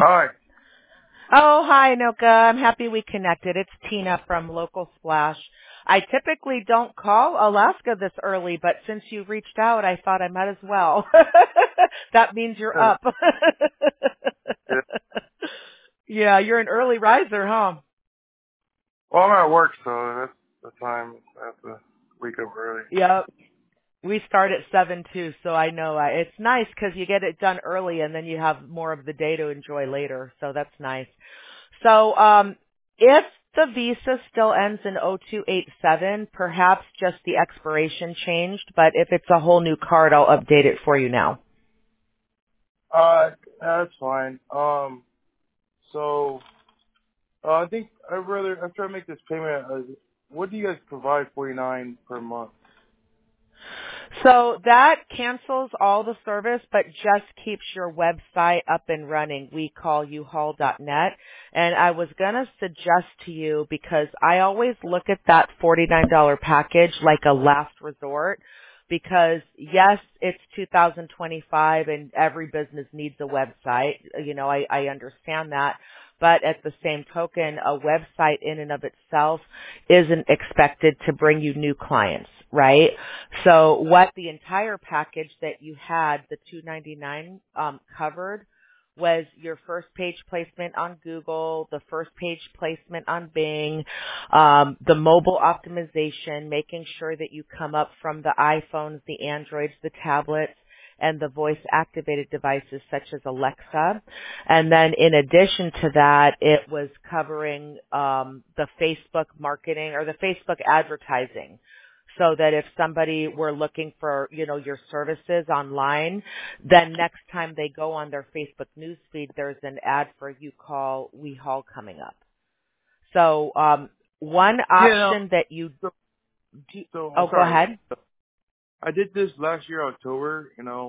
Hi. Oh, hi, Noka. I'm happy we connected. It's Tina from Local Splash. I typically don't call Alaska this early, but since you reached out, I thought I might as well. That means you're up. Yeah. Yeah, you're an early riser, huh? Well, I'm at work, so that's the time. I have to wake up early. Yep. We start at 7 too, so I know it's nice because you get it done early and then you have more of the day to enjoy later. So that's nice. So, if the visa still ends in 0287, perhaps just the expiration changed, but if it's a whole new card, I'll update it for you now. That's fine. So I think after I make this payment, what do you guys provide 49 per month? So that cancels all the service, but just keeps your website up and running. We call uhaul.net. And I was going to suggest to you, because I always look at that $49 package like a last resort, because yes, it's 2025 and every business needs a website. You know, I understand that. But at the same token, a website in and of itself isn't expected to bring you new clients, right? So what the entire package that you had, the $299, covered was your first page placement on Google, the first page placement on Bing, the mobile optimization, making sure that you come up from the iPhones, the Androids, the tablets, and the voice activated devices such as Alexa. And then in addition to that, it was covering the Facebook marketing or the Facebook advertising. So that if somebody were looking for, you know, your services online, then next time they go on their Facebook newsfeed, there's an ad for We Haul coming up. So one Yeah. No, option that you so, do, so I'm oh, go sorry. ahead. I did this last year, October.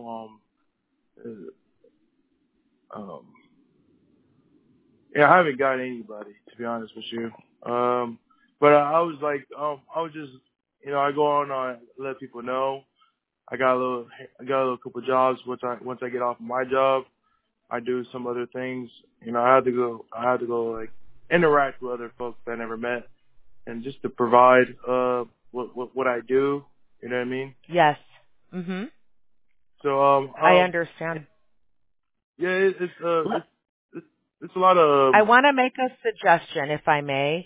Yeah, I haven't got anybody, to be honest with you. But I was like, I was just, I go on, let people know. I got a little couple jobs. Once I get off my job, I do some other things. I had to go like interact with other folks that I never met, and just to provide what I do. You know what I mean? Yes. Mhm. So I understand. yeah, it's a lot of I want to make a suggestion, if I may.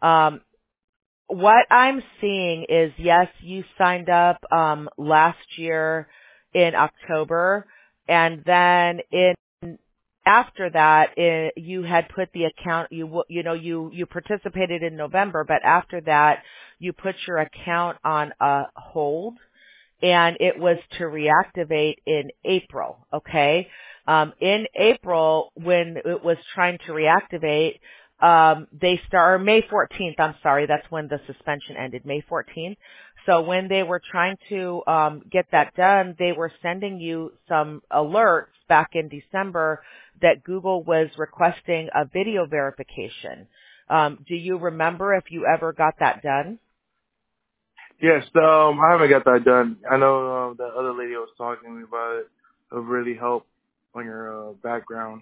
What I'm seeing is, yes, you signed up last year in October, and then after that, you had put the account. You participated in November, but after that, you put your account on a hold, and it was to reactivate in April. Okay, in April when it was trying to reactivate. Or May 14th, I'm sorry, that's when the suspension ended, May 14th. So when they were trying to get that done, they were sending you some alerts back in December that Google was requesting a video verification. Do you remember if you ever got that done? yes. I haven't got that done. I know that other lady was talking to me about it. It'll really help on your background.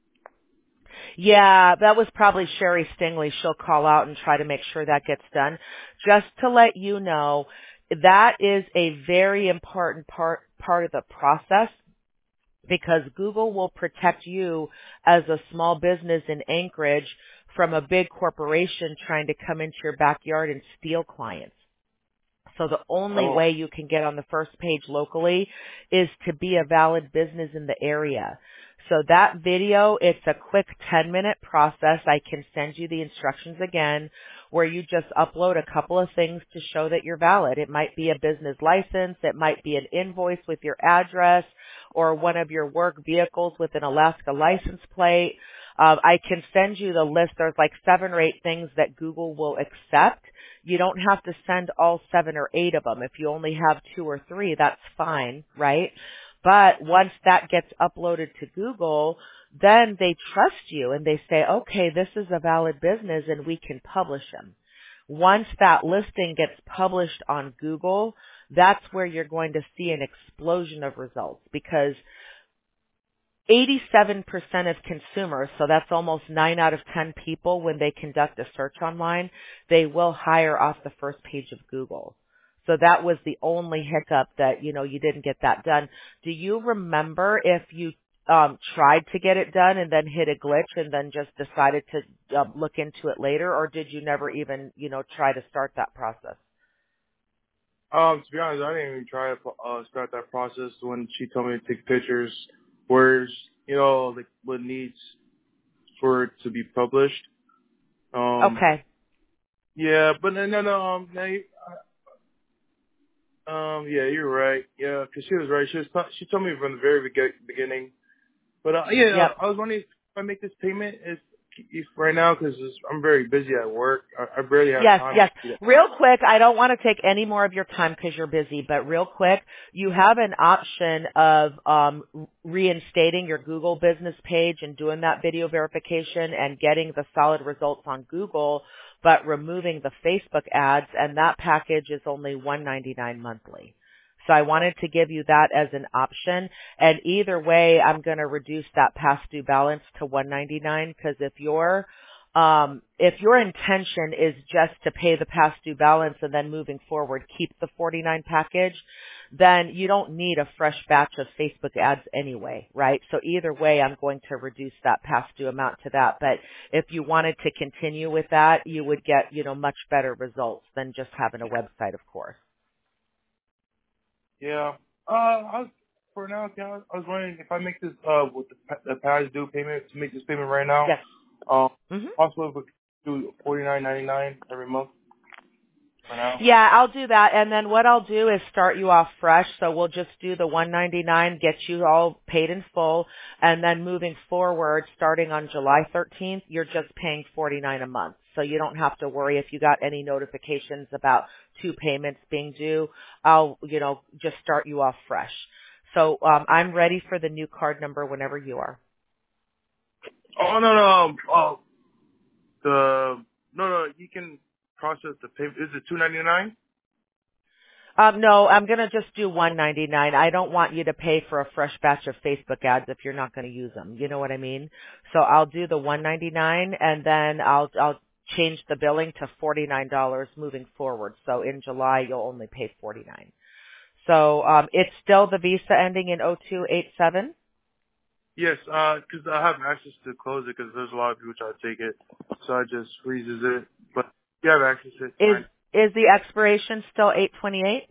Yeah, that was probably Sherry Stingley. She'll call out and try to make sure that gets done. Just to let you know, that is a very important part of the process, because Google will protect you as a small business in Anchorage from a big corporation trying to come into your backyard and steal clients. So the only Oh, way you can get on the first page locally is to be a valid business in the area. So that video, it's a quick 10-minute process. I can send you the instructions again, where you just upload a couple of things to show that you're valid. It might be a business license. It might be an invoice with your address, or one of your work vehicles with an Alaska license plate. I can send you the list. There's like 7 or 8 things that Google will accept. You don't have to send all 7 or 8 of them. If you only have 2 or 3, that's fine, right? But once that gets uploaded to Google, then they trust you and they say, okay, this is a valid business and we can publish them. Once that listing gets published on Google, that's where you're going to see an explosion of results, because 87% of consumers, so that's almost 9 out of 10 people when they conduct a search online, they will hire off the first page of Google. So that was the only hiccup that, you didn't get that done. Do you remember if you tried to get it done and then hit a glitch and then just decided to look into it later, or did you never even, try to start that process? To be honest, I didn't even try to start that process when she told me to take pictures. Where's, like what needs for it to be published. Okay. Yeah, but no, yeah, you're right. Yeah, because she was right. She told me from the very beginning. But yeah, Yep. I was wondering if I make this payment if right now because I'm very busy at work. I barely have Yes, time yes. to do that. Real quick, I don't want to take any more of your time because you're busy, but real quick, you have an option of reinstating your Google business page and doing that video verification and getting the solid results on Google, but removing the Facebook ads, and that package is only $199 monthly. So I wanted to give you that as an option, and either way, I'm going to reduce that past due balance to $199 because if your intention is just to pay the past due balance and then moving forward keep the $49 package, then you don't need a fresh batch of Facebook ads anyway, right? So either way, I'm going to reduce that past due amount to that. But if you wanted to continue with that, you would get, much better results than just having a website, of course. Yeah. For now, I was wondering if I make this with the past due payment to make this payment right now. Yes. Mm-hmm. Possible if we could do $49.99 every month for now. Yeah, I'll do that. And then what I'll do is start you off fresh. So we'll just do the $199, get you all paid in full. And then moving forward, starting on July 13th, you're just paying $49 a month. So you don't have to worry if you got any notifications about 2 payments being due. I'll, just start you off fresh. So, I'm ready for the new card number whenever you are. Oh, no. No, you can process the payment. Is it $2.99? No, I'm going to just do $199. I don't want you to pay for a fresh batch of Facebook ads if you're not going to use them. You know what I mean? So I'll do the $199 and then I'll change the billing to $49 moving forward. So in July you'll only pay $49. So it's still the Visa ending in 0287? Yes, because I have access to close it because there's a lot of people try to take it, so I just freezes it. But you have access to it. Is the expiration still 828?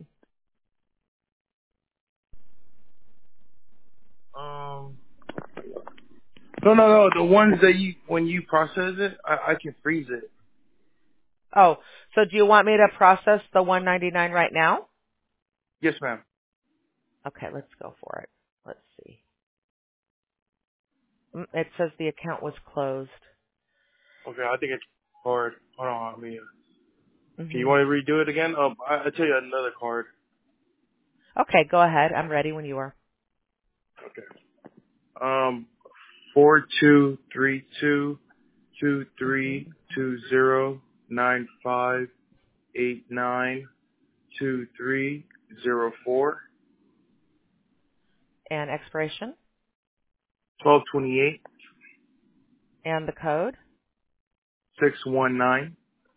No. The ones that when you process it, I can freeze it. Oh, so do you want me to process the $199 right now? Yes, ma'am. Okay, let's go for it. Let's see. It says the account was closed. Okay, I think it's card. Hold on, I mean, Mm-hmm. can you want to redo it again? I'll tell you another card. Okay, go ahead. I'm ready when you are. Okay. 42322329589230 And expiration 1228 and the code. 619.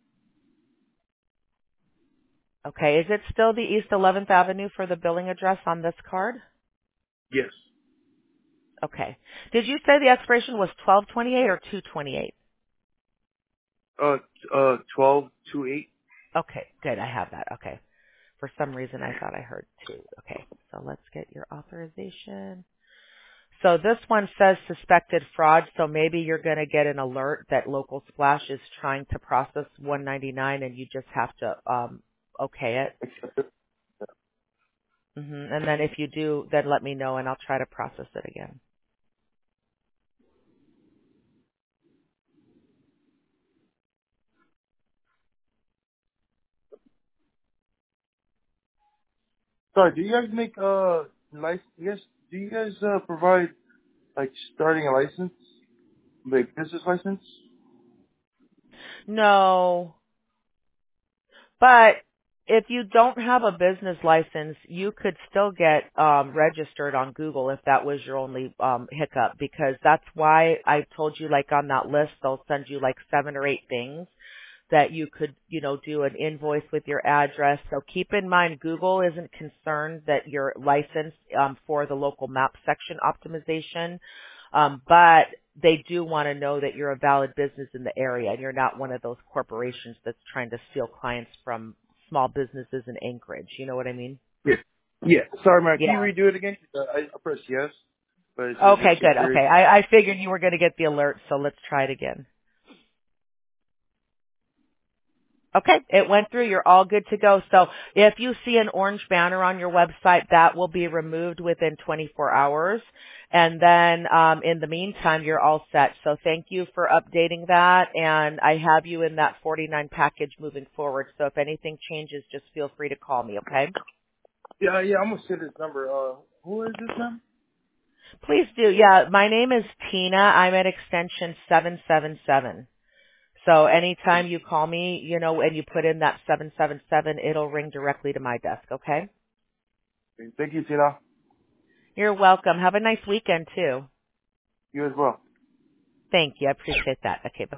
Okay, is it still the East 11th Avenue for the billing address on this card? Yes. Okay. Did you say the expiration was 1228 or 228? 1228. Okay, good. I have that. Okay. For some reason I thought I heard 2. Okay, so let's get your authorization. So this one says suspected fraud, so maybe you're going to get an alert that Local Splash is trying to process $199 and you just have to okay it. And then if you do, then let me know and I'll try to process it again. Sorry, do you guys make license? Yes. Do you guys provide like starting a license, like business license? No, but if you don't have a business license, you could still get registered on Google if that was your only hiccup, because that's why I told you, like, on that list they'll send you like 7 or 8 things that you could, do an invoice with your address. So keep in mind, Google isn't concerned that you're licensed for the local map section optimization, but they do want to know that you're a valid business in the area and you're not one of those corporations that's trying to steal clients from small businesses in Anchorage. You know what I mean? Yeah. Yeah. Sorry, man. Can you Yeah. redo it again? I pressed yes, but it's Okay, just good. security. Okay. I figured you were going to get the alert, so let's try it again. Okay, it went through. You're all good to go. So if you see an orange banner on your website, that will be removed within 24 hours. And then in the meantime, you're all set. So thank you for updating that. And I have you in that 49 package moving forward. So if anything changes, just feel free to call me, okay? Yeah, yeah. I'm gonna send this number. Who is this now? Please do. Yeah, my name is Tina. I'm at extension 777. So anytime you call me, and you put in that 777, it'll ring directly to my desk, okay? Thank you, Tina. You're welcome. Have a nice weekend too. You as well. Thank you. I appreciate that. Okay, bye.